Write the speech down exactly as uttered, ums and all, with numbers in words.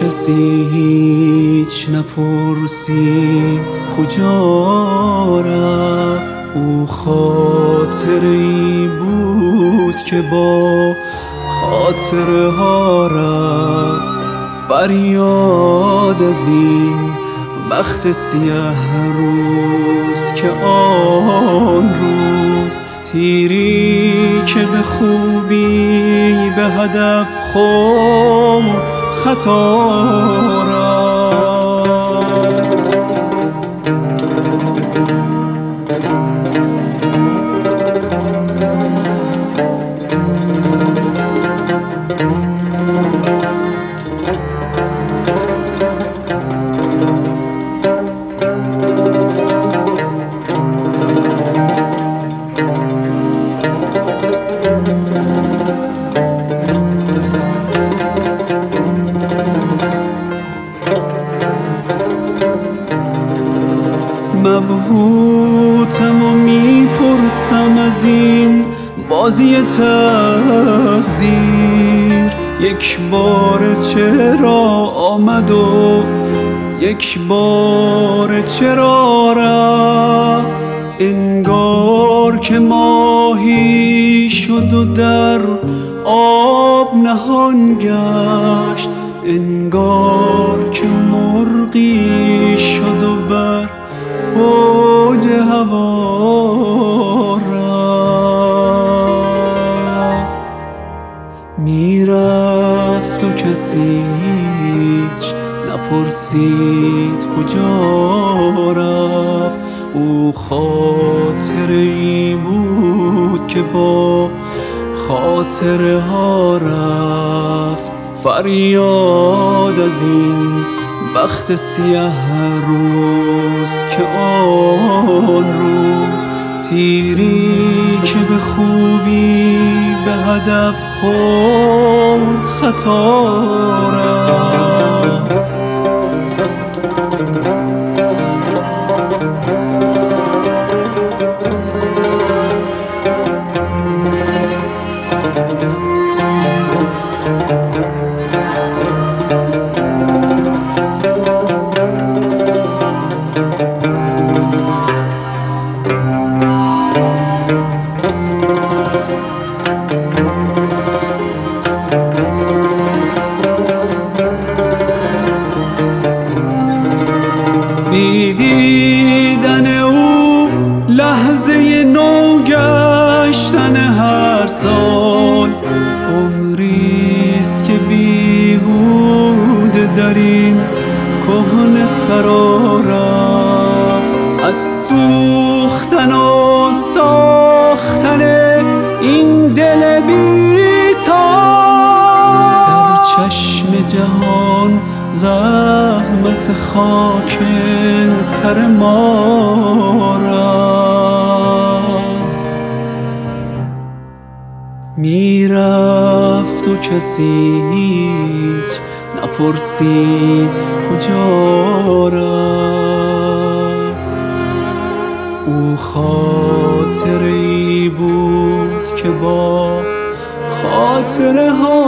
کسی هیچ نپرسید کجا رفت. او خاطری بود که با خاطره ها رفت. فریاد از این بخت سیاه روز که آن روز تیری که به خوبی به هدف خورد خطا رفت. مبهوتم و میپرسم از این بازی تقدیر، یک بار چرا آمد و یک بار چرا رفت. انگار که ماهی شد و در آب نهان گشت، انگار که مرغی شد و بر اوج هوا رفت. میرفت و کسی هیچ نپرسید کجا رفت. او خاطری بود که با خاطره ها رفت. فریاد از این بخت سیاه روز که آن روز تیری که به خوبی به هدف خورد خطا رفت. دیدن او لحظه نو گشتن هر سال، عمریست که بیهوده در این کهنه سرا رفت. از سوختن و ساختن این دل بی‌تاب در چشم جهان زحمت خاکستر ما رفت. میرفت و کسی هیچ نپرسید کجا رفت. او خاطری بود که با خاطره ها